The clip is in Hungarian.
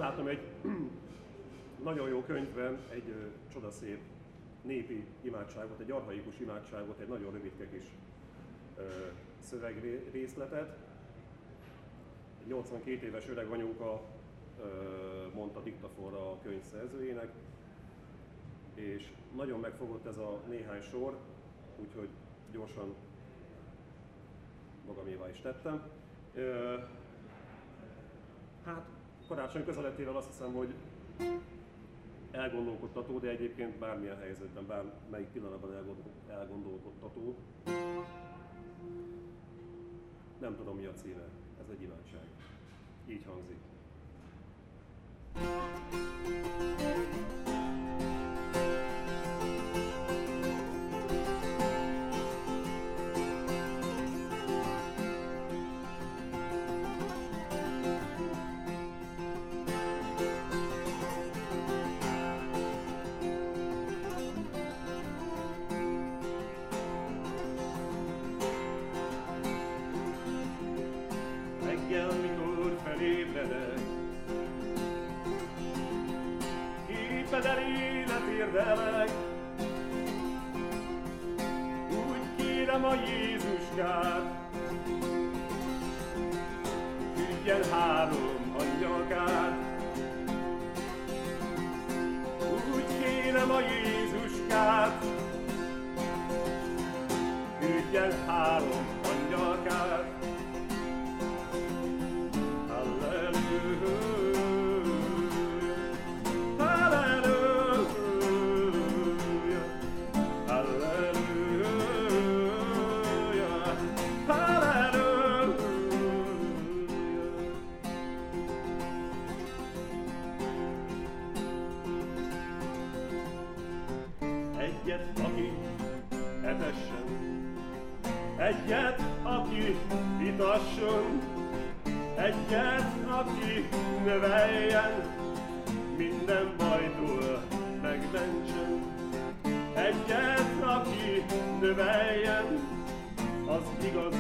találtam egy nagyon jó könyvben egy csodaszép népi imádságot, egy archaikus imádságot, egy nagyon rövidke kis szövegrészletet. Egy 82 éves öreg anyóka mondta diktafonra a könyv szerzőjének, és nagyon megfogott ez a néhány sor, úgyhogy gyorsan magamévá is tettem. Hát karácsony közelettével azt hiszem, hogy elgondolkodtató, de egyébként bármilyen helyzetben, bármelyik pillanatban elgondolkodtató. Nem tudom, mi a címe, ez egy imádság. Így hangzik. Reggel, mikor felébredek, képed elé letérdelek, úgy kérem a Jézuskát, küldjen 3 angyalkát. Úgy kérem a Jézuskát, küldjen 3 angyalkát. Egyet, aki etessen, egyet, aki itasson, egyet, aki növeljen, minden bajtól megmentsen. Egyet, aki növeljen, az igazi